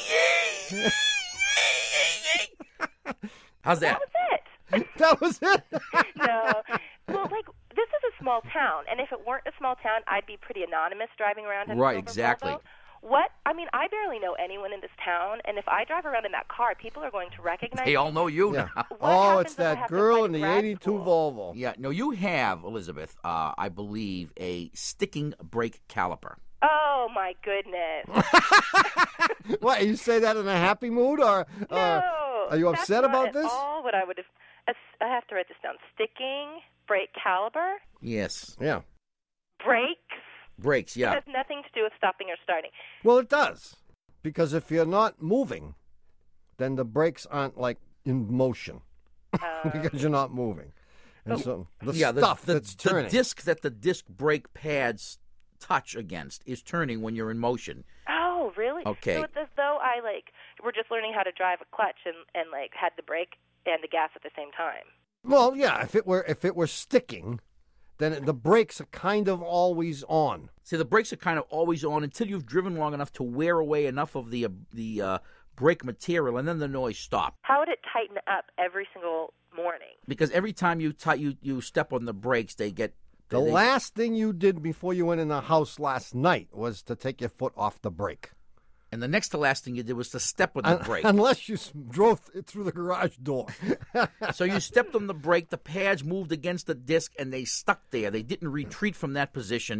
How's that? That was it. That was it. No. Well, like, this is a small town, and if it weren't a small town, I'd be pretty anonymous driving around in a Right, silver exactly. Volvo. What? I mean, I barely know anyone in this town, and if I drive around in that car, people are going to recognize They all know you Yeah. now. Oh, happens it's if I that have to girl fight in the grad 82 school? Volvo. Yeah, no, you have, Elizabeth, I believe, a sticking brake caliper. Oh, my goodness. What, you say that in a happy mood, or No. are you that's upset not about at this? all what I would have. I have to write this down. Sticking, brake caliber, Yes. Yeah. brakes. Brakes, It yeah. has nothing to do with stopping or starting. Well, it does, because if you're not moving, then the brakes aren't like in motion because you're not moving. And so the stuff that's turning. The disc that the disc brake pads touch against is turning when you're in motion. Oh, really? Okay. So it's as though I we're just learning how to drive a clutch and had the brake and the gas at the same time. Well, yeah, if it were sticking, then the brakes are kind of always on. See, the brakes are kind of always on until you've driven long enough to wear away enough of the brake material, and then the noise stops. How would it tighten up every single morning? Because every time you step on the brakes, they get... The last thing you did before you went in the house last night was to take your foot off the brake. And the next to last thing you did was to step on the brake. Unless you drove through the garage door. So you stepped on the brake, the pads moved against the disc, and they stuck there. They didn't retreat from that position.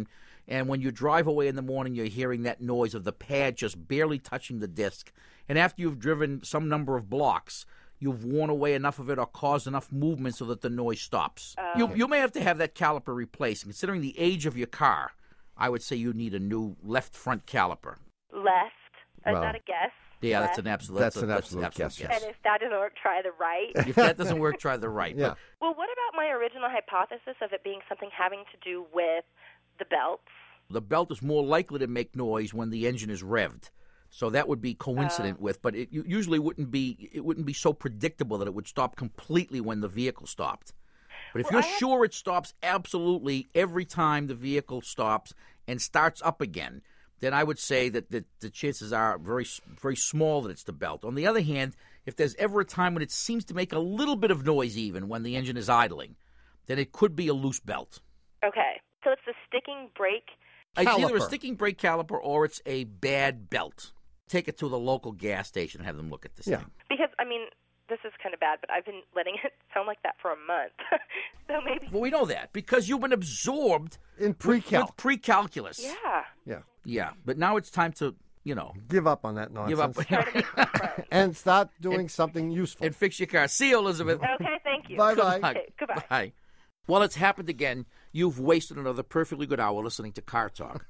And when you drive away in the morning, you're hearing that noise of the pad just barely touching the disc. And after you've driven some number of blocks, you've worn away enough of it or caused enough movement so that the noise stops. You may have to have that caliper replaced. Considering the age of your car, I would say you need a new left front caliper. Left? Is that a guess? Yeah, left? that's an absolute. That's an absolute guess. And if that doesn't work, try the right. If that doesn't work, try the right. Yeah. Well, what about my original hypothesis of it being something having to do with the belts? The belt is more likely to make noise when the engine is revved. So that would be coincident with, but it usually wouldn't be so predictable that it would stop completely when the vehicle stopped. But if you're sure it stops absolutely every time the vehicle stops and starts up again, then I would say that the chances are very, very small that it's the belt. On the other hand, if there's ever a time when it seems to make a little bit of noise even when the engine is idling, then it could be a loose belt. Okay. So it's the sticking brake caliper. It's either a sticking brake caliper or it's a bad belt. Take it to the local gas station and have them look at this thing. Because, I mean, this is kind of bad, but I've been letting it sound like that for a month. So maybe. Well, we know that because you've been absorbed in with pre-calculus. Yeah. But now it's time to, give up on that nonsense. Give up. And start doing something useful. And fix your car. See you, Elizabeth. Okay, thank you. Bye-bye. Okay, goodbye. Bye. Well, it's happened again. You've wasted another perfectly good hour listening to Car Talk.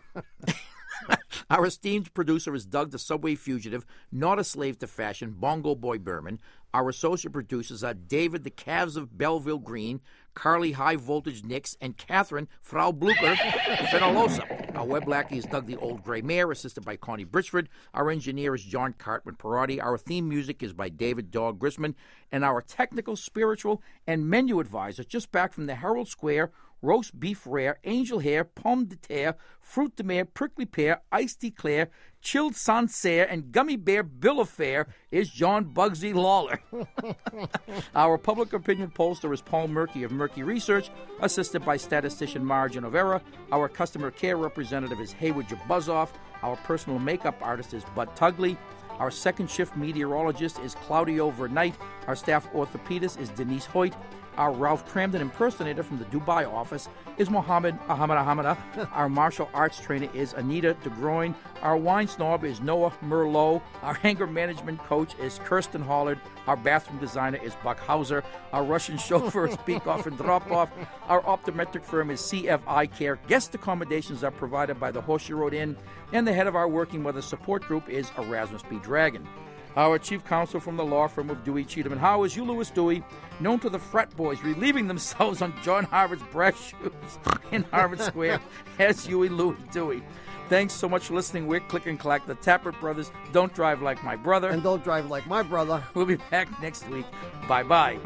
Our esteemed producer is Doug the Subway Fugitive, not a slave to fashion, Bongo Boy Berman. Our associate producers are David the Calves of Belleville Green, Carly High Voltage Nix, and Catherine Frau Blucher Fenolosa. Our web lackey is Doug the Old Gray Mare, assisted by Connie Britchford. Our engineer is John Cartman Perotti. Our theme music is by David Dog Grisman. And our technical, spiritual, and menu advisor, just back from the Herald Square, roast beef rare, angel hair, pomme de terre, fruit de mer, prickly pear, iced eclair, chilled Sancerre, and gummy bear bill of fare is John Bugsy Lawler. Our public opinion pollster is Paul Murky of Murky Research, assisted by statistician Margin of Error. Our customer care representative is Hayward Jabuzoff. Our personal makeup artist is Bud Tugley. Our second shift meteorologist is Claudio Vernight. Our staff orthopedist is Denise Hoyt. Our Ralph Cramden impersonator from the Dubai office is Mohammed Ahmada. Our martial arts trainer is Anita DeGroin. Our wine snob is Noah Merlot. Our anger management coach is Kirsten Hollard. Our bathroom designer is Buck Hauser. Our Russian chauffeur is Peek-Off and Drop-Off. Our optometric firm is CF Eye Care. Guest accommodations are provided by the Horseshoe Road Inn. And the head of our Working Mother support group is Erasmus B. Dragon. Our chief counsel from the law firm of Dewey, Cheatham & Howe is Hugh Lewis Dewey, known to the frat boys relieving themselves on John Harvard's brass shoes in Harvard Square as Huey Louie Dewey. Thanks so much for listening. We're Click and Clack, the Tappert Brothers. Don't drive like my brother. And don't drive like my brother. We'll be back next week. Bye-bye.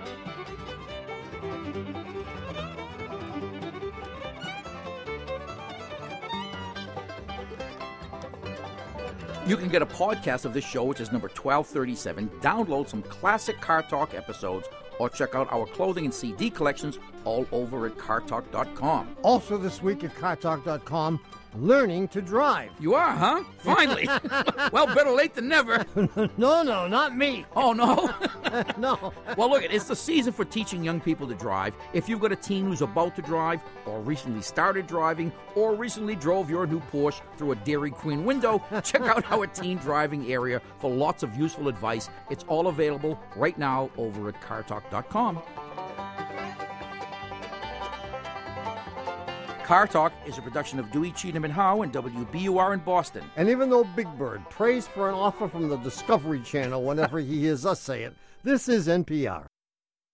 You can get a podcast of this show, which is number 1237, download some classic Car Talk episodes, or check out our clothing and CD collections all over at cartalk.com. Also this week at cartalk.com, learning to drive. You are, huh? Finally. Well, better late than never. No, not me. Oh, no? No. Well, look, it's the season for teaching young people to drive. If you've got a teen who's about to drive, or recently started driving, or recently drove your new Porsche through a Dairy Queen window, check out our teen driving area for lots of useful advice. It's all available right now over at cartalk.com. Car Talk is a production of Dewey, Cheatham & Howe and WBUR in Boston. And even though Big Bird prays for an offer from the Discovery Channel whenever he hears us say it, this is NPR.